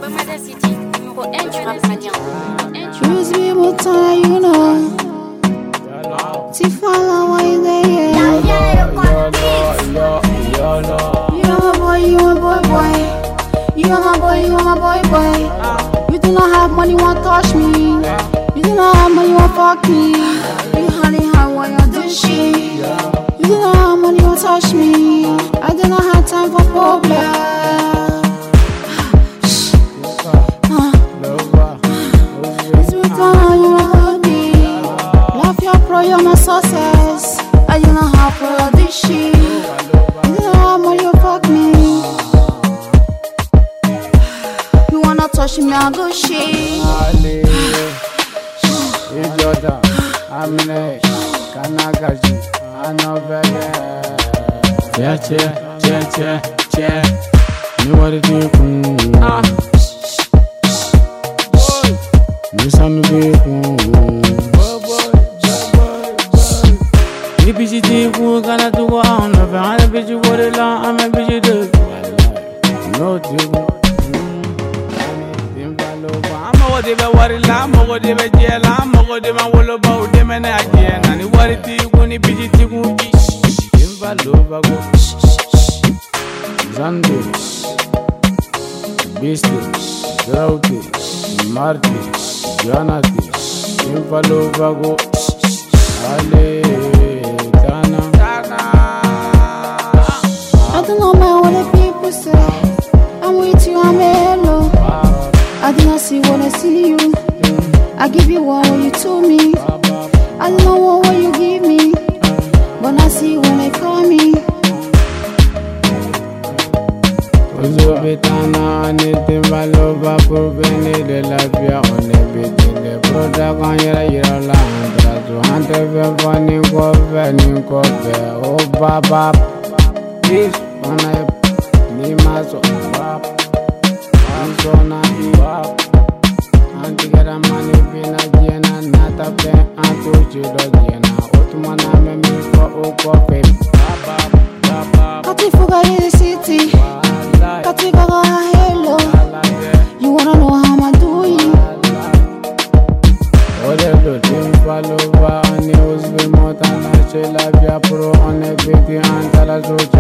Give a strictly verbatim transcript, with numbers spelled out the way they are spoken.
Use me more time, you know. Tifala, why you there? You are my boy, you are my boy, boy. You are my boy, you are my boy, boy. You do not have money, won't touch me. You do not have money, won't fuck me. You honey, how why you do shit? You do not have money, won't touch me. I do not have time for problems. You're my success. I don't know how for this shit. You know how much you fuck me. You wanna touch me, I go shit. I'm next. Kanagaji. I know better. Yeah, yeah, yeah, yeah, yeah. You what it do? Ah. You saw me be. Bitch, you go gonna do on the van, bitch, you would it long, I'm a bitch, you do. No, you I'm a whatever, what it lamb, or whatever, jail, I'm a whatever, all about them and again, and what it is when it be you go. Invalova go Zandis, Beasties, Droughties, Martis, Jonatis, Invalova go Ale. I don't know man what the people say. I'm with you, I'm hello. I do not see what I see you. I give you what you to me. I don't know what you give me, but I see when they call me. Uzubitana anything valova proveni de la via on a bit de product on your year land. To hunt a funny cover, new cover, oh baba. This one I need my soul. I'm so not give up. And to get a money, being a Jena, not a pen, and to you, the Jena. Ottoman, I'm a me for Okope. Katifuga in the city. Katifuga, hello. You wanna know how I'm doing? Whatever, team follow, and it was remote, and I shall have your pro on a video and tell us what.